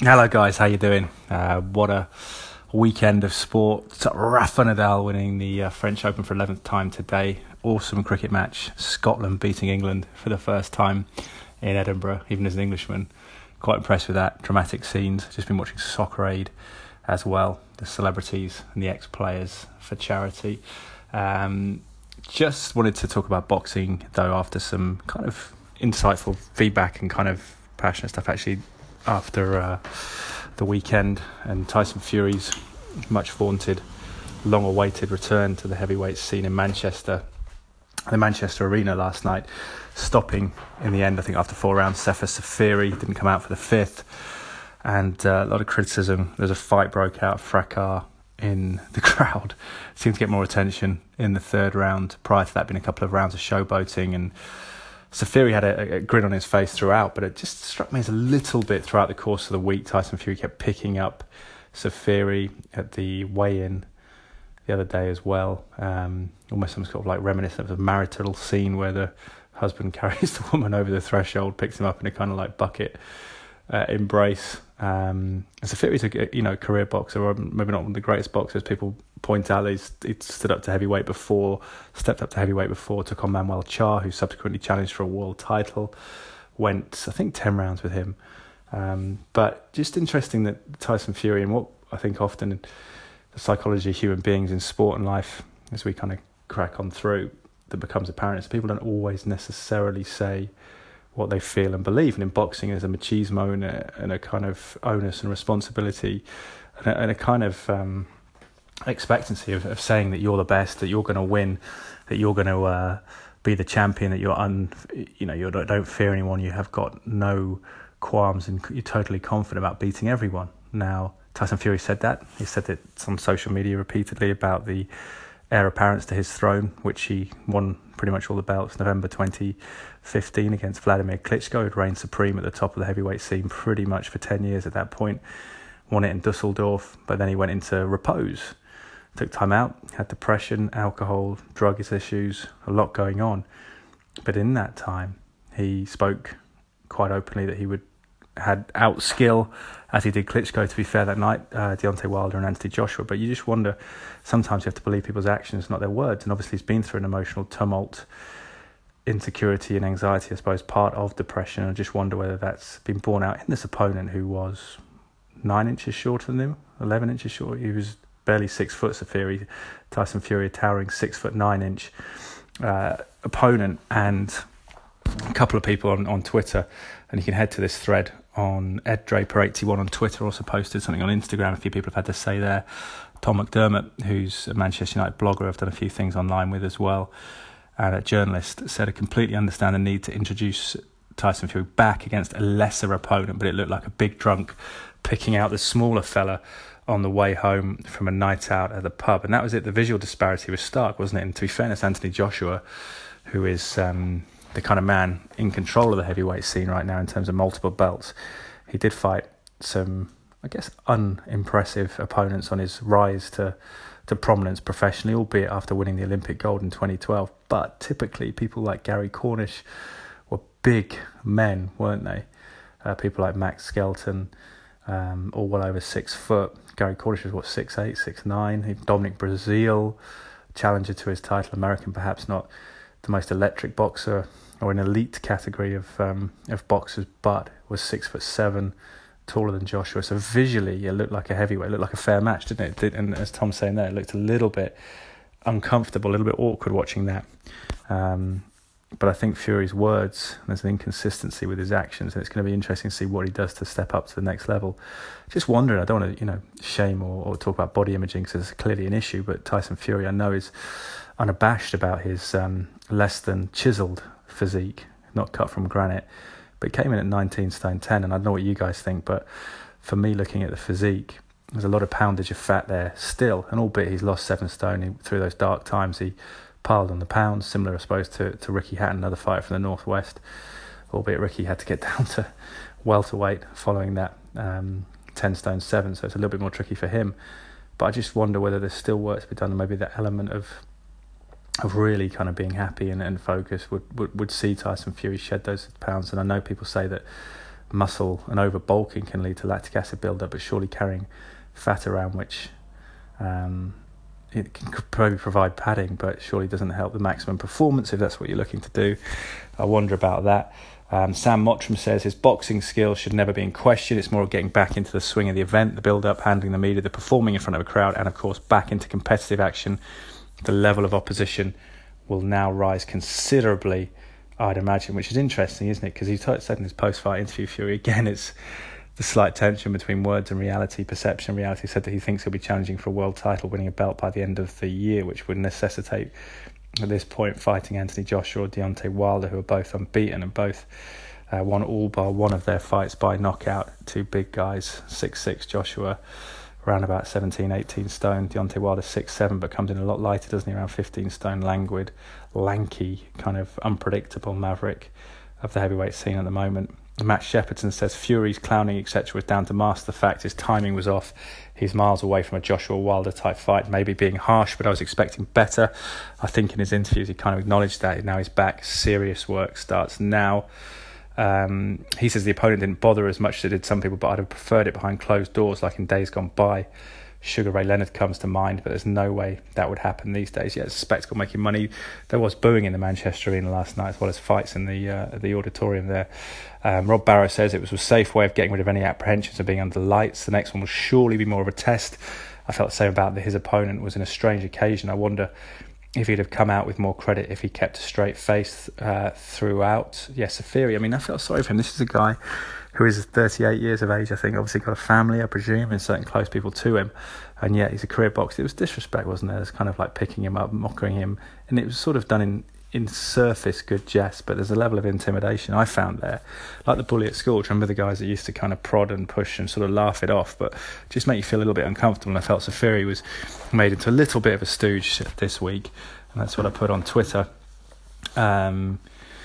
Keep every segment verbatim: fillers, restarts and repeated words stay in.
Hello guys, how you doing? Uh, what a weekend of sport. So Rafa Nadal winning the uh, French Open for eleventh time today. Awesome cricket match. Scotland beating England for the first time in Edinburgh, even as an Englishman. Quite impressed with that. Dramatic scenes. Just been watching Soccer Aid as well. The celebrities and the ex-players for charity. Um, just wanted to talk about boxing though after some kind of insightful feedback and kind of passionate stuff actually after uh, the weekend and Tyson Fury's much vaunted, long awaited return to the heavyweight scene in Manchester, the Manchester Arena last night, stopping in the end, I think after four rounds. Sefer Safiri didn't come out for the fifth, and uh, a lot of criticism. There's a fight broke out, fracas in the crowd. Seemed to get more attention in the third round. Prior to that, been a couple of rounds of showboating, and Safiri had a, a grin on his face throughout, but it just struck me as a little bit throughout the course of the week. Tyson Fury kept picking up Safiri at the weigh-in the other day as well. Um, almost some sort of like reminiscent of a marital scene where the husband carries the woman over the threshold, picks him up in a kind of like bucket uh, embrace. Um, and Safiri's a you know career boxer, or maybe not one of the greatest boxers. People point out he's he stood up to heavyweight before, stepped up to heavyweight before, took on Manuel Char, who subsequently challenged for a world title. Went, I think, ten rounds with him. Um, but just interesting that Tyson Fury, and what I think often in the psychology of human beings in sport and life, as we kind of crack on through, that becomes apparent is people don't always necessarily say what they feel and believe. And in boxing, there's a machismo and a, and a kind of onus and responsibility and a, and a kind of um, expectancy of, of saying that you're the best, that you're going to win, that you're going to uh, be the champion, that you're un, you know, you don't, don't fear anyone, you have got no qualms, and you're totally confident about beating everyone. Now, Tyson Fury said that. He said it on social media repeatedly about the heir apparent to his throne, which he won pretty much all the belts November twenty fifteen against Vladimir Klitschko, who'd reigned supreme at the top of the heavyweight scene pretty much for ten years at that point. Won it in Dusseldorf, but then he went into repose. Took time out, had depression, alcohol, drug issues, a lot going on. But in that time, he spoke quite openly that he would had outskill, as he did Klitschko, to be fair, that night, uh, Deontay Wilder and Anthony Joshua. But you just wonder, sometimes you have to believe people's actions, not their words. And obviously he's been through an emotional tumult, insecurity and anxiety, I suppose, part of depression. I just wonder whether that's been borne out in this opponent who was nine inches shorter than him, eleven inches shorter. He was barely six foot, Safiri. Tyson Fury, a towering six foot nine inch uh, opponent. And a couple of people on, on Twitter, and you can head to this thread on Ed Draper eighty-one on Twitter, also posted something on Instagram. A few people have had to say there. Tom McDermott, who's a Manchester United blogger, I've done a few things online with as well, and a journalist, said I completely understand the need to introduce Tyson Fury back against a lesser opponent, but it looked like a big drunk picking out the smaller fella on the way home from a night out at the pub. And that was it. The visual disparity was stark, wasn't it? And to be fairness, Anthony Joshua, who is um, the kind of man in control of the heavyweight scene right now in terms of multiple belts, he did fight some, I guess, unimpressive opponents on his rise to, to prominence professionally, albeit after winning the Olympic gold in twenty twelve. But typically people like Gary Cornish were big men, weren't they? Uh, people like Max Skelton, um, all well over six foot. Gary Cornish was, what, six eight, six nine. Dominic Breazeale, challenger to his title, American, perhaps not the most electric boxer or an elite category of um, of boxers, but was six foot seven, taller than Joshua. So visually, it looked like a heavyweight. It looked like a fair match, didn't it? it did, and as Tom's saying there, it looked a little bit uncomfortable, a little bit awkward watching that. Um, but I think Fury's words, there's an inconsistency with his actions, and it's going to be interesting to see what he does to step up to the next level. Just wondering, I don't want to, you know, shame or, or talk about body imaging because it's clearly an issue, but Tyson Fury, I know, is unabashed about his um, less than chiselled physique, not cut from granite, but came in at nineteen stone ten, and I don't know what you guys think, but for me, looking at the physique, there's a lot of poundage of fat there still, and albeit he's lost seven stone he, through those dark times, he piled on the pounds, similar I suppose to, to Ricky Hatton, another fighter from the Northwest, albeit Ricky had to get down to welterweight following that um, ten stone seven, so it's a little bit more tricky for him. But I just wonder whether there's still work to be done, and maybe that element of of really kind of being happy and, and focused would, would, would see Tyson Fury shed those pounds. And I know people say that muscle and over bulking can lead to lactic acid buildup, but surely carrying fat around, which um, it can probably provide padding, but surely doesn't help the maximum performance if that's what you're looking to do. I wonder about that. Um, Sam Mottram says his boxing skills should never be in question. It's more of getting back into the swing of the event, the build-up, handling the media, the performing in front of a crowd, and of course back into competitive action. The level of opposition will now rise considerably, I'd imagine, which is interesting, isn't it? Because he t- said in his post-fight interview, Fury, again, it's the slight tension between words and reality, perception and reality. He said that he thinks he'll be challenging for a world title, winning a belt by the end of the year, which would necessitate, at this point, fighting Anthony Joshua or Deontay Wilder, who are both unbeaten and both uh, won all bar one of their fights by knockout. Two big guys, six six Joshua, around about seventeen, eighteen stone. Deontay Wilder six seven, but comes in a lot lighter, doesn't he? Around fifteen stone, languid, lanky, kind of unpredictable maverick of the heavyweight scene at the moment. Matt Shepperton says Fury's clowning, et cetera, was down to master. The fact his timing was off. He's miles away from a Joshua Wilder type fight, maybe being harsh, but I was expecting better. I think in his interviews he kind of acknowledged that. Now he's back. Serious work starts now. Um, he says the opponent didn't bother as much as it did some people, but I'd have preferred it behind closed doors like in days gone by. Sugar Ray Leonard comes to mind, but there's no way that would happen these days. Yeah, it's a spectacle making money. There was booing in the Manchester Arena last night, as well as fights in the uh, the auditorium there. Um, Rob Barrow says it was a safe way of getting rid of any apprehensions of being under lights. The next one will surely be more of a test. I felt the same about that his opponent was in a strange occasion. I wonder if he'd have come out with more credit if he kept a straight face uh, throughout. Yes, Safiri, I mean, I felt sorry for him. This is a guy who is thirty-eight years of age, I think, obviously got a family, I presume, and certain close people to him, and yet he's a career boxer. It was disrespect, wasn't there? It's kind of like picking him up, mocking him, and it was sort of done in, in surface good jest, but there's a level of intimidation I found there. Like the bully at school, do you remember the guys that used to kind of prod and push and sort of laugh it off, but just make you feel a little bit uncomfortable, and I felt Safiri was made into a little bit of a stooge this week, and that's what I put on Twitter. Um...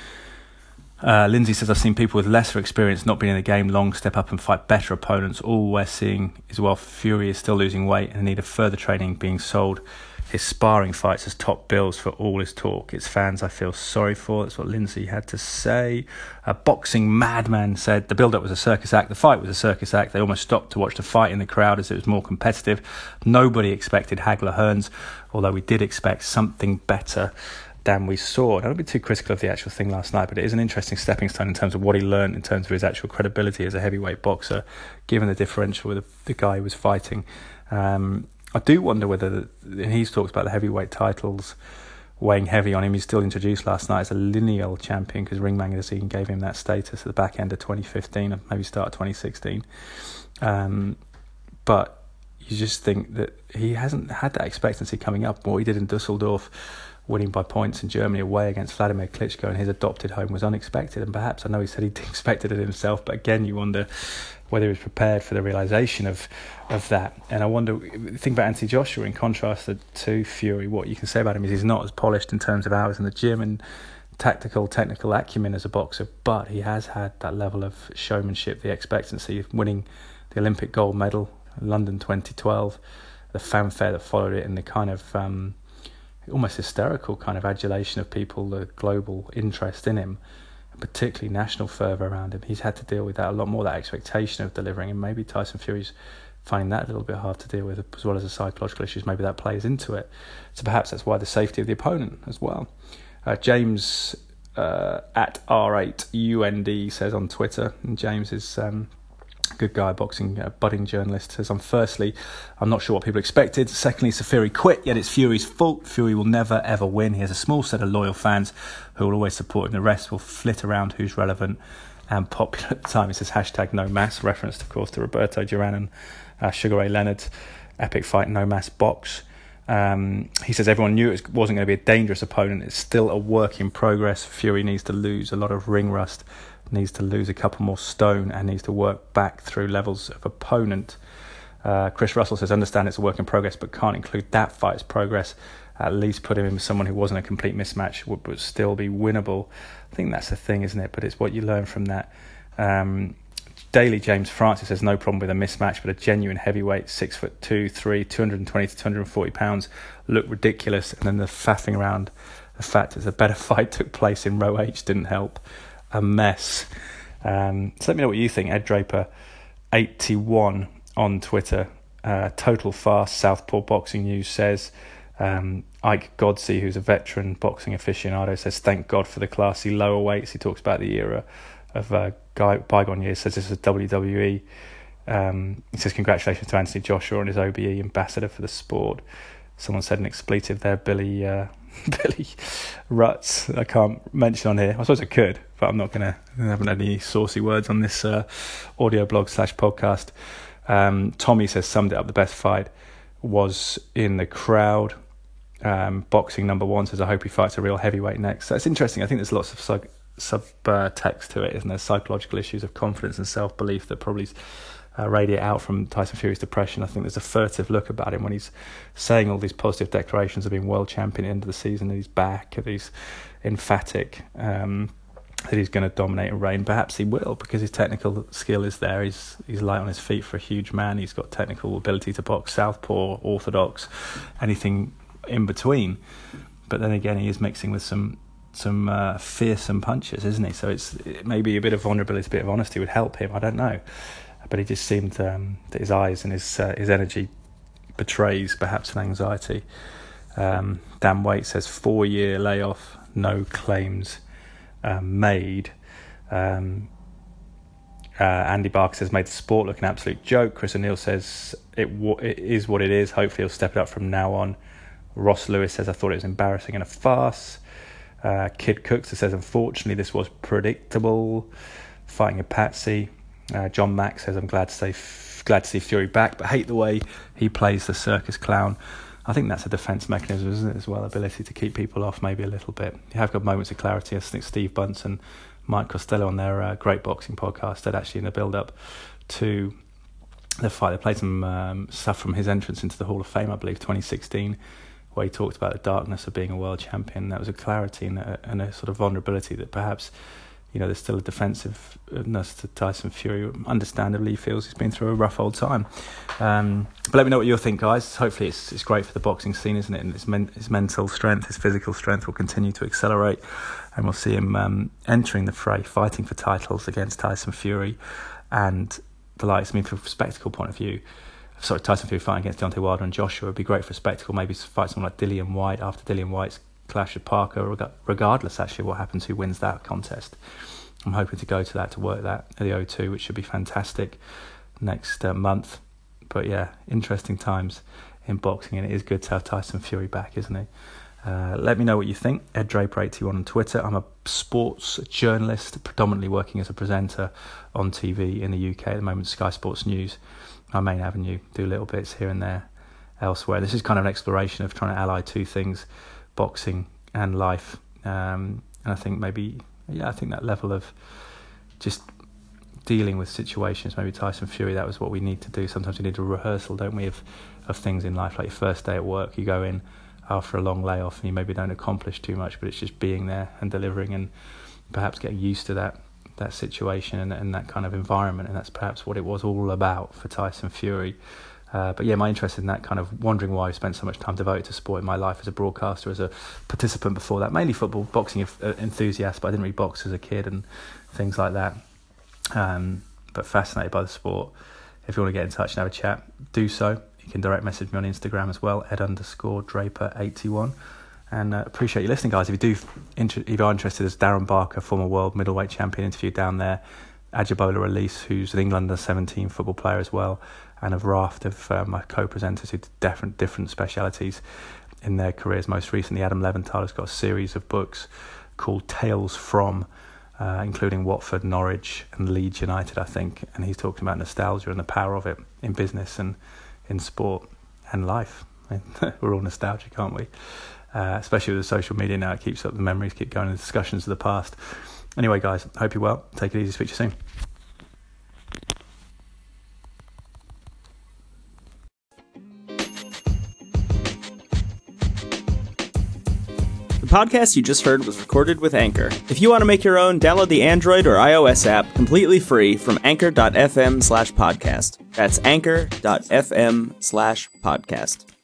Uh, Lindsay says, I've seen people with lesser experience not being in the game long step up and fight better opponents. All we're seeing is while Fury is still losing weight and in need of further training, being sold his sparring fights as top bills for all his talk. It's fans I feel sorry for. That's what Lindsay had to say. A boxing madman said the build-up was a circus act. The fight was a circus act. They almost stopped to watch the fight in the crowd as it was more competitive. Nobody expected Hagler Hearns, although we did expect something better than we saw. I don't be too critical of the actual thing last night, but it is an interesting stepping stone in terms of what he learned in terms of his actual credibility as a heavyweight boxer, given the differential with the, the guy he was fighting. Um, I do wonder whether, the, and he's talked about the heavyweight titles weighing heavy on him. He's still introduced last night as a lineal champion because Ring Magazine gave him that status at the back end of twenty fifteen, maybe start of twenty sixteen. Um, but you just think that he hasn't had that expectancy coming up. What he did in Dusseldorf, winning by points in Germany away against Vladimir Klitschko in his adopted home, was unexpected, and perhaps, I know he said he expected it himself, but again you wonder whether he was prepared for the realisation of of that. And I wonder, think about Anthony Joshua in contrast to Fury. What you can say about him is he's not as polished in terms of hours in the gym and tactical, technical acumen as a boxer, but he has had that level of showmanship, the expectancy of winning the Olympic gold medal in London twenty twelve, the fanfare that followed it, and the kind of um, almost hysterical kind of adulation of people, the global interest in him, and particularly national fervour around him. He's had to deal with that a lot more, that expectation of delivering, and maybe Tyson Fury's finding that a little bit hard to deal with, as well as the psychological issues. Maybe that plays into it. So perhaps that's why the safety of the opponent as well. Uh, James uh, at R eight U N D says on Twitter, and James is um, good guy, boxing uh, budding journalist, says, I'm firstly, I'm not sure what people expected. Secondly, Safiri quit, yet it's Fury's fault. Fury will never ever win. He has a small set of loyal fans who will always support him. The rest will flit around who's relevant and popular at the time. He says hashtag no mass, reference of course to Roberto Duran and uh, Sugar Ray Leonard, epic fight, no mass box. Um, he says everyone knew it wasn't going to be a dangerous opponent. It's still a work in progress. Fury needs to lose a lot of ring rust, needs to lose a couple more stone, and needs to work back through levels of opponent. Uh, Chris Russell says, understand it's a work in progress, but can't include that fight's progress. At least put him in with someone who wasn't a complete mismatch, would, would still be winnable. I think that's the thing, isn't it? But it's what you learn from that. Um, Daily James Francis says, no problem with a mismatch, but a genuine heavyweight, six foot two, three, two hundred twenty to two hundred forty pounds, look ridiculous. And then the faffing around the fact that a better fight took place in row H didn't help. A mess. Um, so let me know what you think. Ed Draper eighty-one on Twitter. Uh, Total Fast Southpaw Boxing News says, um, Ike Godsey, who's a veteran boxing aficionado, says, thank God for the classy lower weights. He talks about the era of uh, guy, bygone years, says this is W W E. Um, he says, congratulations to Anthony Joshua on his O B E ambassador for the sport. Someone said an expletive there, Billy uh, Billy Ruts. I can't mention on here. I suppose I could, but I'm not going to. I haven't had any saucy words on this uh, audio blog slash podcast. Um, Tommy says, summed it up, the best fight was in the crowd. Um, boxing number one says, I hope he fights a real heavyweight next. So it's interesting. I think there's lots of sub, sub uh, text to it, isn't there? Psychological issues of confidence and self-belief that probably uh, radiate out from Tyson Fury's depression. I think there's a furtive look about him when he's saying all these positive declarations of being world champion at the end of the season, and he's back, and he's emphatic um, that he's going to dominate and reign. Perhaps he will, because his technical skill is there. He's he's light on his feet for a huge man. He's got technical ability to box southpaw, orthodox, anything in between. But then again, he is mixing with some some uh, fearsome punches, isn't he? So it's it maybe a bit of vulnerability, a bit of honesty would help him. I don't know, but he just seemed um, that his eyes and his uh, his energy betrays perhaps an anxiety. Um, Dan Waite says four year layoff, no claims uh, made. Um, uh, Andy Barker says made the sport look an absolute joke. Chris O'Neill says it, w- it is what it is. Hopefully he'll step it up from now on. Ross Lewis says, I thought it was embarrassing and a farce. Uh, Kid Cooks says, unfortunately, this was predictable. Fighting a patsy. Uh, John Mack says, I'm glad to, say, f- glad to see Fury back, but hate the way he plays the circus clown. I think that's a defence mechanism, isn't it, as well? Ability to keep people off maybe a little bit. You have got moments of clarity. I think Steve Bunce and Mike Costello on their uh, Great Boxing podcast said actually in the build-up to the fight, they played some um, stuff from his entrance into the Hall of Fame, I believe, twenty sixteen, where he talked about the darkness of being a world champion. That was a clarity and a, and a sort of vulnerability that perhaps, you know, there's still a defensiveness to Tyson Fury. Understandably, he feels he's been through a rough old time. Um, but let me know what you think, guys. Hopefully it's it's great for the boxing scene, isn't it? And his, men, his mental strength, his physical strength will continue to accelerate. And we'll see him um, entering the fray, fighting for titles against Tyson Fury. And the likes, I mean, from a spectacle point of view, sorry, Tyson Fury fighting against Deontay Wilder and Joshua would be great for a spectacle. Maybe fight someone like Dillian White after Dillian White's clash with Parker, regardless actually what happens, who wins that contest. I'm hoping to go to that, to work that at the O two, which should be fantastic next uh, month. But yeah, interesting times in boxing, and it is good to have Tyson Fury back, isn't it? Uh, let me know what you think. Ed Draper eighty-one on Twitter. I'm a sports journalist, predominantly working as a presenter on T V in the U K at the moment, Sky Sports News, my main avenue. Do little bits here and there elsewhere. This is kind of an exploration of trying to ally two things, boxing and life. Um, and I think maybe, yeah, I think that level of just dealing with situations, maybe Tyson Fury, that was what we need to do. Sometimes we need a rehearsal, don't we, of, of things in life. Like your first day at work, you go in after a long layoff and you maybe don't accomplish too much, but it's just being there and delivering and perhaps getting used to that that situation and, and that kind of environment. And that's perhaps what it was all about for Tyson Fury. Uh, but yeah, my interest in that, kind of wondering why I spent so much time devoted to sport in my life as a broadcaster, as a participant before that, mainly football, boxing enthusiast, but I didn't really box as a kid and things like that. Um, but fascinated by the sport. If you want to get in touch and have a chat, do so. You can direct message me on Instagram as well, ed underscore draper eighty-one. And uh, appreciate you listening, guys. If you do, inter- if you are interested, there's Darren Barker, former world middleweight champion, interview down there. Ajibola Elise, who's an England under seventeen football player as well, and a raft of uh, my co-presenters who did different different specialities in their careers. Most recently, Adam Leventhal has got a series of books called Tales From, uh, including Watford, Norwich, and Leeds United, I think. And he's talking about nostalgia and the power of it in business and in sport and life. We're all nostalgic, aren't we? Uh, especially with the social media now, it keeps up the memories, keep going, the discussions of the past. Anyway, guys, hope you're well. Take it easy. Speak to you soon. The podcast you just heard was recorded with Anchor. If you want to make your own, download the Android or iOS app completely free from anchor.fm slash podcast. That's anchor.fm slash podcast.